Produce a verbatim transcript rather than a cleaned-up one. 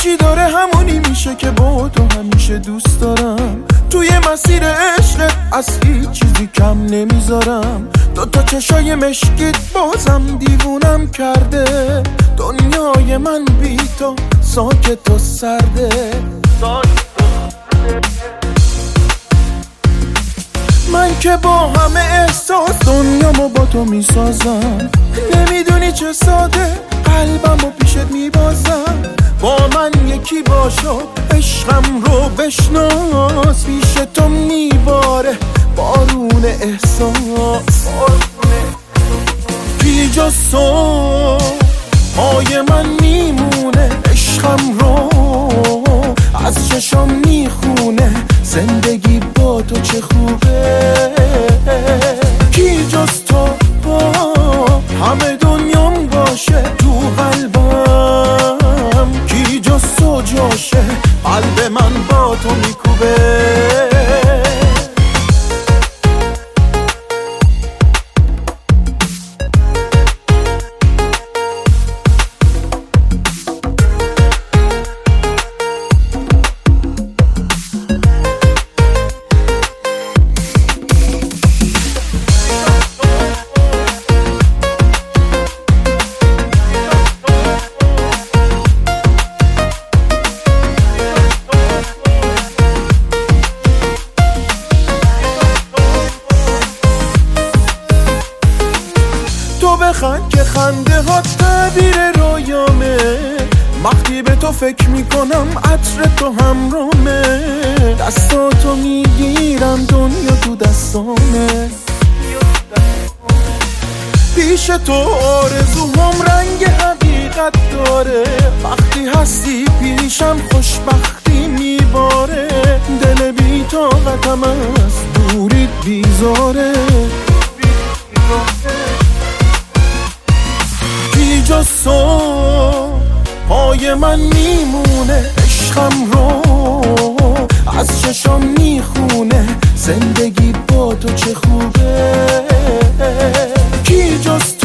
هرچی داره همونی میشه که با تو همیشه دوست دارم. توی مسیر عشق از هیچ چیزی کم نمیذارم. دوتا چشای مشکیت بازم دیوونم کرده. دنیای من بی تو ساکت و سرده. من که با همه احساس دنیامو با تو میسازم. نمیدونی چه ساده قلبمو پیشت میبازم. با من یکی باشو عشقم رو بشناس. پیش تو میباره بارون احساس. بی جز تو پای من میمونه. عشقم رو از چشام میخونه. زندگی با تو چه خوبه. کی جز تو با همه دنیام باشه تو قلبم. کی جز تو جاشه قلب من با تو میکوبه. تو بخند که خنده ها تعبیر رویامه. وقتی به تو فکر میکنم عطر تو همرامه. دستاتو میگیرم دنیا تو دستامه. پیش تو آرزوام رنگ حقیقت داره. وقتی هستی پیشم خوشبختی میباره. دل بی طاقتم از دوریت بیزاره. بی جز تو پای من میمونه. عشقم رو از چشام میخونه. زندگی با تو چه خوبه. کی جز